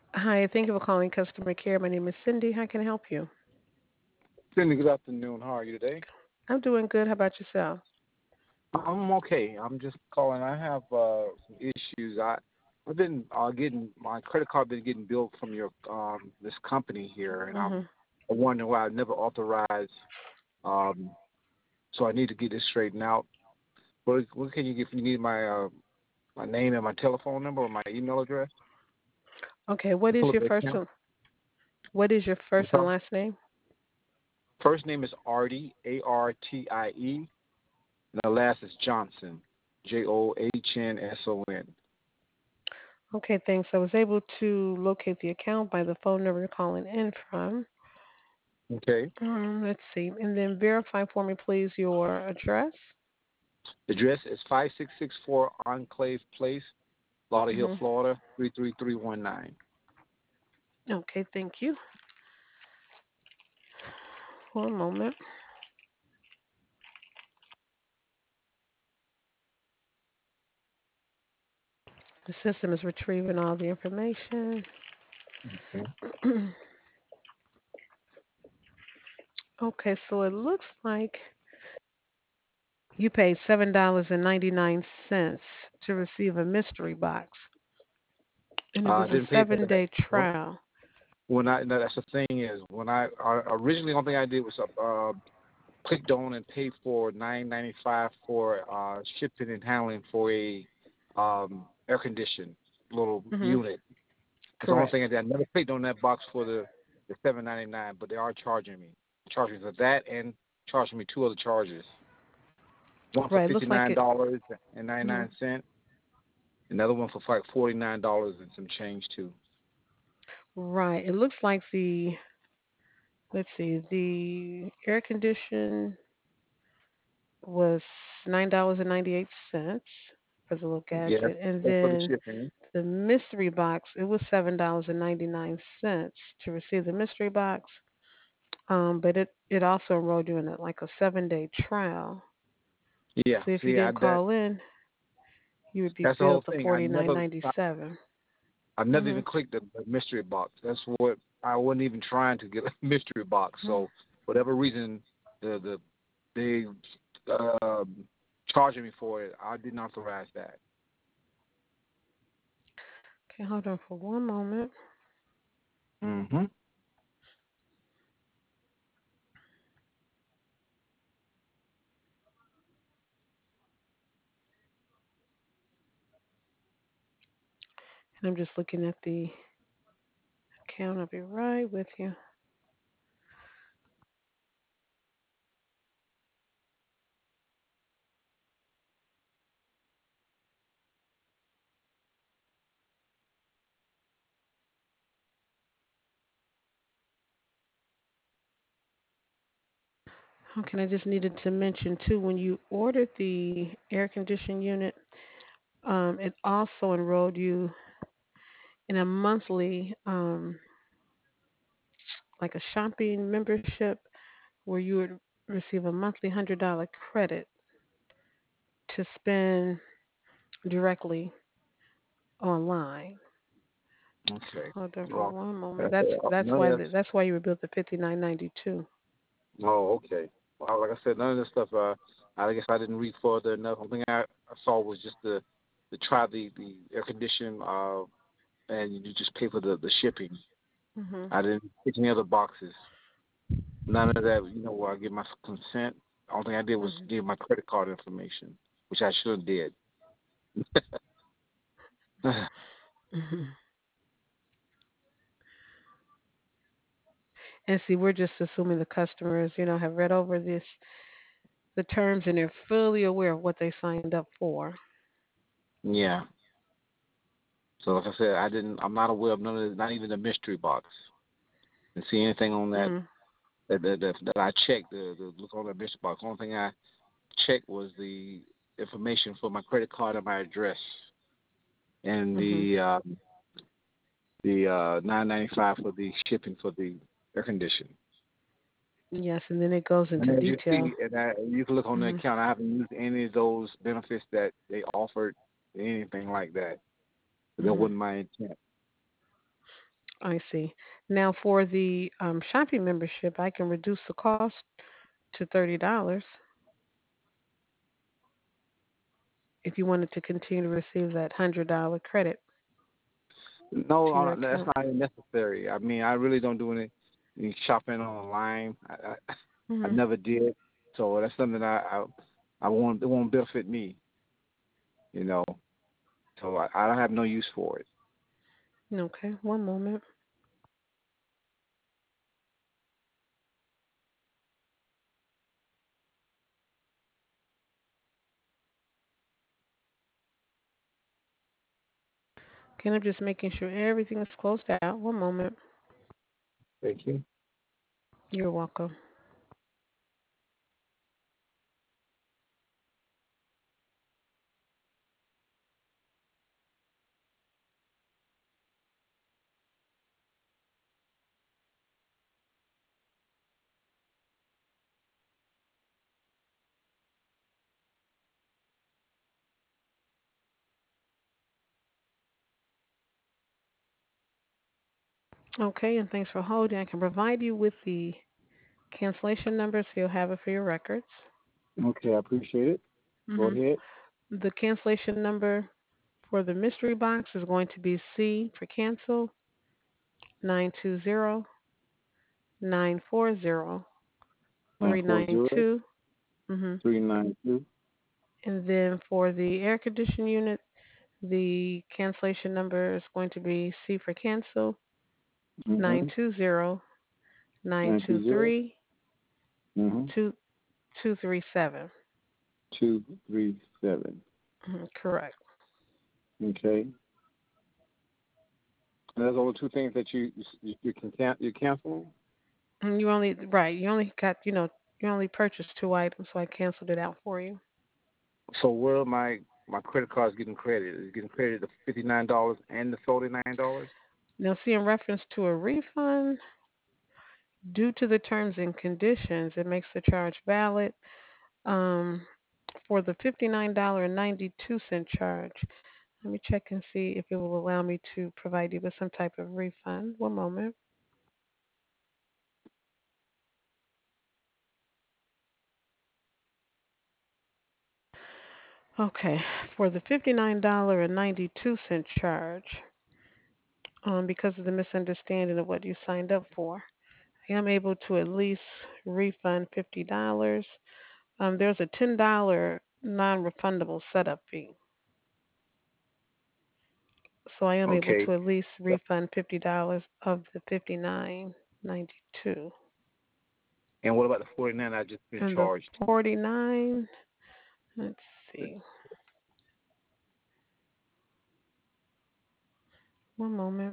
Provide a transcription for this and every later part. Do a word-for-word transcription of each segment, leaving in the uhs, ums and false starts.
Hi, thank you for calling customer care. My name is Cindy. How can I help you? Cindy, good afternoon. How are you today? I'm doing good. How about yourself? I'm okay. I'm just calling. I have uh, some issues. I I've been uh, getting my credit card been getting billed from your um, this company here, and I'm Mhm. wondering why I never authorized. Um, so I need to get this straightened out. What what can you give? You need my uh, my name and my telephone number or my email address Okay, what to is pull up your the first account. and what is your I'm first and sorry. last name? First name is Artie, A R T I E, and the last is Johnson, J O H N S O N. Okay, thanks. I was able to locate the account by the phone number you're calling in from. Okay. Um, let's see, and then verify for me, please, your address. The address is five six six four Enclave Place, Lauderhill, Mhm. Florida, three three three one nine. Okay, thank you. One moment. The system is retrieving all the information. Okay. Okay, so it looks like you paid seven dollars and ninety nine cents to receive a mystery box, and Uh, it I was a didn't pay for seven that. day Well, trial. when I no, that's the thing is when I, I originally the only thing I did was uh, clicked on and paid for nine ninety five for uh, shipping and handling for a um, air conditioned little Mhm. unit. That's the only Correct. thing I did. I never clicked on that box for the the seven ninety nine, but they are charging me, charging me for that and charging me two other charges. One for Right. It fifty looks like nine it. dollars and ninety Mhm. nine cent. Another one for like forty nine dollars and some change too. Right. It looks like the. Let's see. The air condition was nine dollars and ninety eight cents for the little Yeah, that's, gadget, and that's for the then shipping. the mystery box. It was seven dollars and ninety nine cents to receive the mystery box. Um, but it it also enrolled you in a, like a seven day trial. Yeah, So if you see, I didn't that call in, you would be that's the whole billed the thing. I forty nine never, ninety I, seven. I never even Mhm. clicked the, the mystery box. That's what I wasn't even trying to get a mystery box. So whatever reason, the the they um, charging me for it, I didn't authorize that. Okay, hold on for one moment. Mm-hmm. And I'm just looking at the account. I'll be right with you. Okay, I just needed to mention too, when you ordered the air conditioning unit, um, it also enrolled you in a monthly, um, like a shopping membership, where you would receive a monthly hundred dollar credit to spend directly online. Okay. Hold on for Well, one moment. that's, That's uh, that's none why of the, this. that's why you were billed the fifty nine ninety two. Oh, okay. Well, like I said, none of this stuff. Uh, I guess I didn't read further enough. One thing I, I saw was just the the try the the air condition, uh, and you just pay for the the shipping. Mhm. I didn't pick any other boxes. None of that. You know, where I give my consent. The only thing I did was Mhm. give my credit card information, which I should have did. Mhm. And see, we're just assuming the customers, you know, have read over this the terms and they're fully aware of what they signed up for. Yeah. So, like I said, I didn't. I'm not aware of none of this, not even the mystery box. And see anything on that Mhm. that that, that, that I checked. The, the look on the mystery box. The only thing I checked was the information for my credit card and my address, and Mhm. the uh, the uh, nine ninety five for the shipping for the air conditioning. Yes, and then it goes And into as you detail. see, and I, you can look on the Mhm. account. I haven't used any of those benefits that they offered, anything like that. That Mhm. wasn't my intent. I see. Now for the um, shopping membership, I can reduce the cost to thirty dollars if you wanted to continue to receive that hundred dollar credit No, to your uh, that's account. not even necessary. I mean, I really don't do any, any shopping online. I, I I Mhm. never did, so that's something I I, I won't it won't benefit me, you know. So I, I don't have no use for it. Okay, one moment. Okay, I'm just making sure everything is closed out. One moment. Thank you. You're welcome. Okay, and thanks for holding. I can provide you with the cancellation number so you'll have it for your records. Okay, I appreciate it. Go Hmm. ahead. The cancellation number for the mystery box is going to be C for cancel nine two zero nine four zero Nine three four nine zero two. Mm-hmm. three nine two. And then for the air condition unit, the cancellation number is going to be C for cancel nine Mm-hmm. two zero nine Nine two two zero. three Mm-hmm. two two three seven. Two three seven. Correct. Okay. And those are the two things that you you, you can can you cancel. And you only right, you only got you know you only purchased two items, so I canceled it out for you. So where my my credit card is getting credited? Is getting credited the fifty nine dollars and the forty nine dollars? Now, see, in reference to a refund, due to the terms and conditions, it makes the charge valid. Um, for the fifty-nine dollars and ninety-two cents charge, let me check and see if it will allow me to provide you with some type of refund. One moment. Okay, for the fifty-nine dollars and ninety-two cents charge, um, because of the misunderstanding of what you signed up for, I am able to at least refund fifty dollars. Um, there's a ten dollars non-refundable setup fee, so I am able Okay. to at least refund fifty dollars of the fifty-nine ninety-two. And what about the forty nine I just been And the charged? forty-nine, let's see, one moment.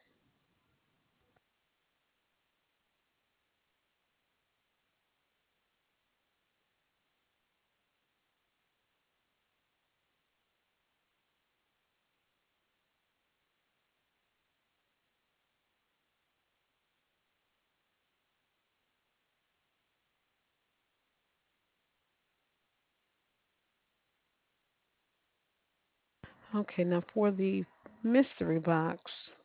Okay, now for the mystery box,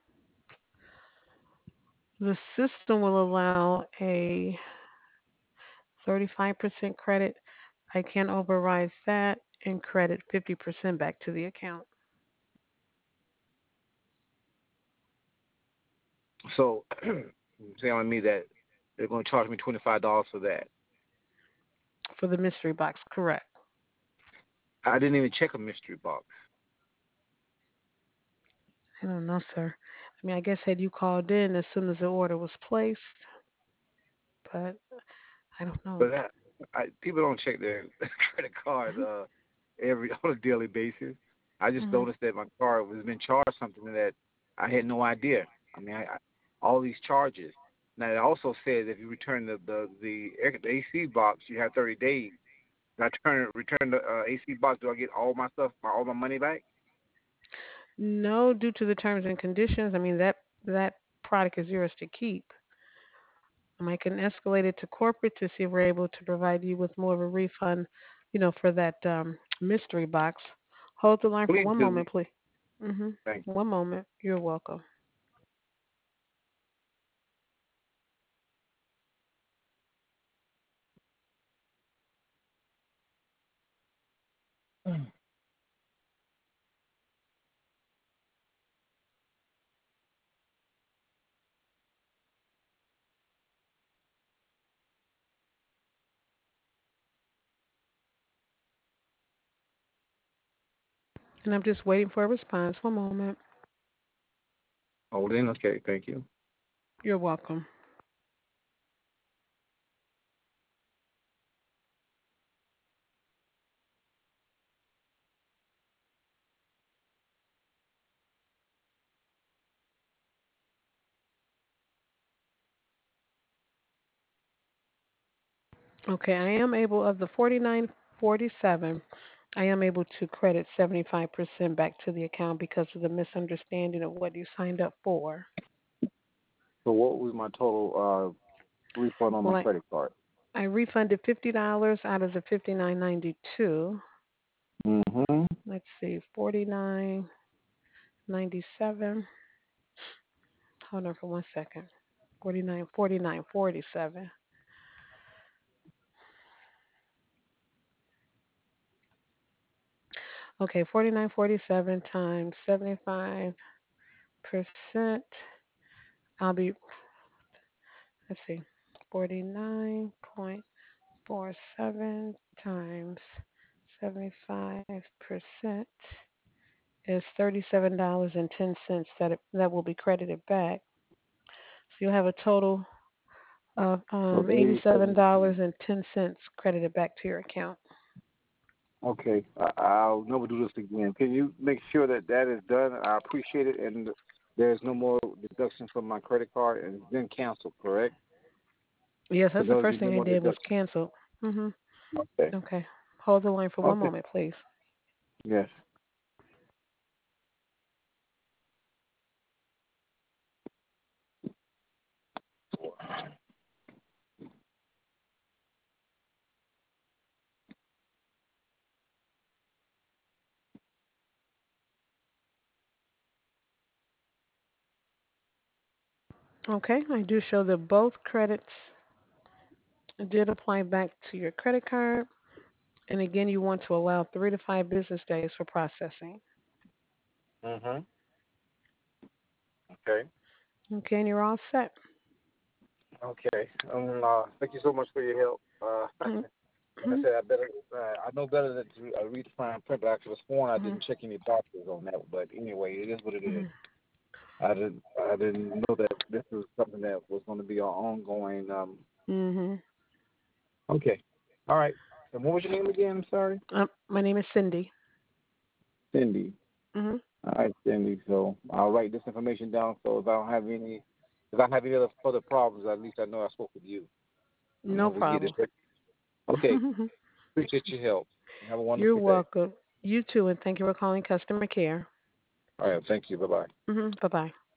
the system will allow a thirty-five percent credit. I can override that and credit fifty percent back to the account. So you're telling me that they're going to charge me twenty five dollars for that? For the mystery box, correct. I didn't even check a mystery box. I don't know, sir. I mean, I guess had you called in as soon as the order was placed, but I don't know. But that, I, people don't check their credit card uh, every on a daily basis. I just Hmm. noticed that my card was been charged something that I had no idea. I mean, I, I, all these charges. Now it also says if you return the the the, air- the A C box, you have thirty days. If I turn return the uh, A C box, do I get all my stuff, my, all my money back? No, due to the terms and conditions, I mean that that product is yours to keep. Um, I can escalate it to corporate to see if we're able to provide you with more of a refund, you know, for that um, mystery box. Hold the line for Please one do. moment, please. Hmm. Thank you. One moment. You're welcome. And I'm just waiting for a response. One moment. Holding. Okay, thank you. You're welcome. Okay, I am able of the forty-nine forty-seven. I am able to credit seventy-five percent back to the account because of the misunderstanding of what you signed up for. So what was my total uh, refund on my Well, I, credit card? I refunded fifty dollars out of the fifty-nine ninety-two. Mm-hmm. Let's see, forty-nine ninety-seven. Hold on for one second. Forty-nine forty-nine forty-seven. Okay, forty-nine forty-seven times seventy-five percent. I'll be, let's see, forty-nine point four seven times seventy-five percent is thirty-seven dollars and ten cents that it, that will be credited back. So you'll have a total of So um, eighty-seven eighty-seven. dollars and ten cents credited back to your account. Okay, I, I'll never do this again. Can you make sure that that is done? I appreciate it, and there's no more deduction from my credit card, and it's been canceled, correct? Yes, So that's the there'll first be no thing I more did was deduction. cancel. Mhm. Okay. Okay. Hold the line for one Okay. moment, please. Yes. Okay, I do show that both credits did apply back to your credit card. And again, you want to allow three to five business days for processing. Mhm. Okay. Okay, and you're all set. Okay. Um. Uh, thank you so much for your help. Uh, like I Mm-hmm. said, I better. Uh, I know better than to uh, read the fine print, but I could have sworn I Mm-hmm. didn't check any boxes on that. But anyway, it is what it is. Mm-hmm. I didn't. I didn't know that this was something that was going to be an ongoing. Um. Mm-hmm. Okay. All right. And what was your name again? I'm sorry. Um, my name is Cindy. Cindy. Mm-hmm. All right, Cindy. So I'll write this information down. So if I don't have any, if I have any other further problems, at least I know I spoke with you. And No then we get it. problem. Okay. Appreciate your help. Have a You're wonderful day. welcome. You too, and thank you for calling customer care. All right. Thank you. Bye bye. Mm-hmm. Bye bye.